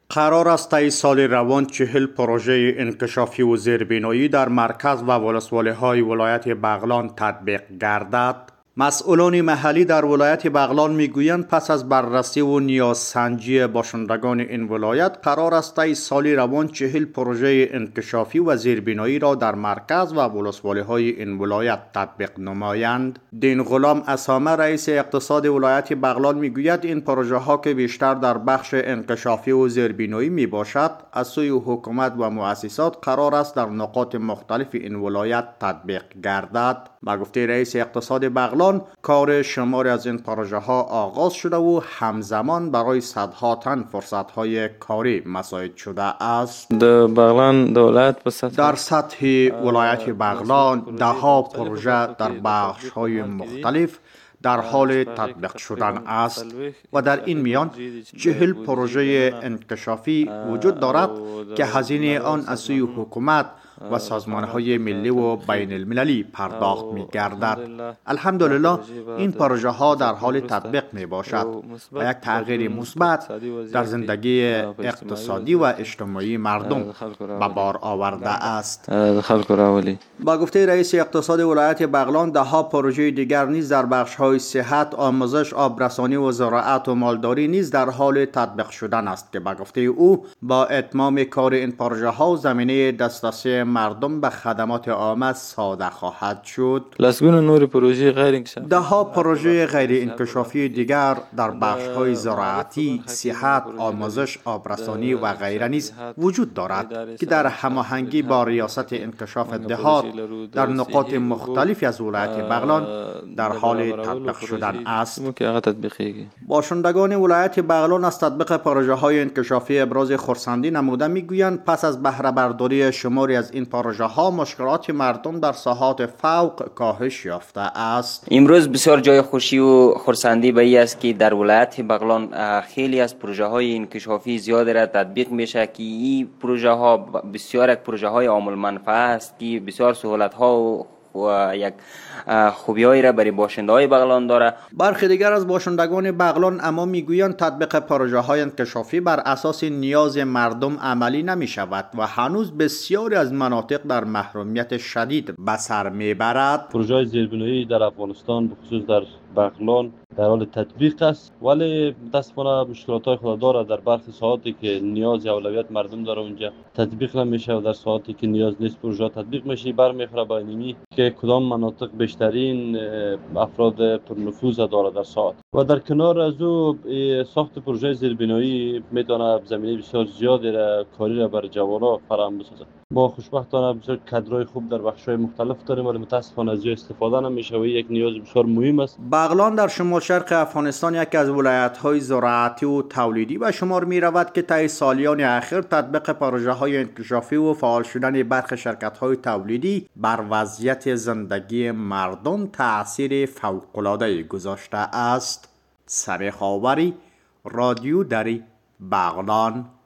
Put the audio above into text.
قرار است طی سال روان 40 پروژه انکشافی و زیربنایی در مرکز و ولسوالی‌های ولایت بغلان تطبیق گردد. مسئولان محلی در ولایت بغلان میگویند پس از بررسی و نیازسنجی باشندگان این ولایت قرار است طی سال روان 40 پروژه انکشافی و زیربنایی را در مرکز و ولسوالی‌های این ولایت تطبیق نمایند. دین غلام اسامه رئیس اقتصاد ولایت بغلان میگوید این پروژه ها که بیشتر در بخش انکشافی و زیربنایی می باشد از سوی حکومت و مؤسسات قرار است در نقاط مختلف این ولایت تطبیق گردد. با گفته رئیس اقتصاد بغلان کار شماری از این پروژه ها آغاز شده و همزمان برای صدها تن فرصت های کاری مساعد شده است. در سطح ولایت بغلان دهها پروژه در بخش های مختلف در حال تطبیق شدن است و در این میان 40 پروژه انکشافی وجود دارد که هزینه آن از سوی حکومت و سازمان‌های ملی و بین المللی پرداخت می‌گردد. الحمدلله این پروژه ها در حال تطبیق می-باشد و یک تغییر مثبت در زندگی اقتصادی و اجتماعی مردم به بار آورده است. با گفته رئیس اقتصاد ولایت بغلان دهها پروژه دیگر نیز در بخش‌های صحت، آموزش، آبرسانی و زراعت و مالداری نیز در حال تطبیق شدن است که با گفته او با اتمام کار این پروژه ها زمینه دسترسی مردم به خدمات عامه ساده خواهد شد. دهها پروژه غیر انکشافی دیگر در بخش‌های زراعتی، صحت، آموزش، آبرسانی و غیره نیز وجود دارد که در هماهنگی با ریاست انکشاف دهات در نقاط مختلفی از ولایت بغلان در حال تطبیق شدن است. باشندگان ولایت بغلان از تطبیق پروژه های انکشافی ابراز خرسندی نموده میگویند پس از بهره برداری شماری از این پروژه ها مشکلات مردم در ساحات فوق کاهش یافته است. امروز بسیار جای خوشی و خرسندی به این است که در ولایت بغلان خیلی از پروژه های انکشافی زیاد را تطبیق میشه که این پروژه ها بسیار یک پروژه های عامل منفعه است که بسیار سهولت ها و یک خوبیایی را برای باشنده های بغلان داره. برخی دیگر از باشندگان بغلان اما میگویند تطبیق پروژه های انکشافی بر اساس نیاز مردم عملی نمی شود و هنوز بسیاری از مناطق در محرومیت شدید به سر میبرد. پروژه های زیربنایی در افغانستان بخصوص در بغلان در حال تطبیق است، ولی متاسفانه مشکلات های خود داره. در برخی ساحاتی که نیاز اولویت مردم داره اونجا تطبیق نمیشه و در ساحاتی که نیاز نیست پروژه تطبیق میشه. برمیخوره با اینمی که کدام مناطق بیشترین افراد پرنفوذ داره در ساحات و در کنار از او ساخت پروژه زیربنایی میتونه زمینه بسیار زیادی را کاری را بر جوانان فراهم بسازه. ما خوشبختانه بسیار کادرای خوب در بخش‌های مختلف داریم ولی متاسفانه از استفاده نمیشه و یک نیاز بسیار مهم است. بغلان در شمال شرق افغانستان یکی از ولایت‌های زراعتی و تولیدی به شمار می‌رود که طی سالیان اخیر تطبیق پروژه‌های انکشافی و فعال شدن برخی شرکت‌های تولیدی بر وضعیت زندگی مردم تأثیر فوق‌العاده‌ای گذاشته است. سمیح آوری، رادیو دری، بغلان.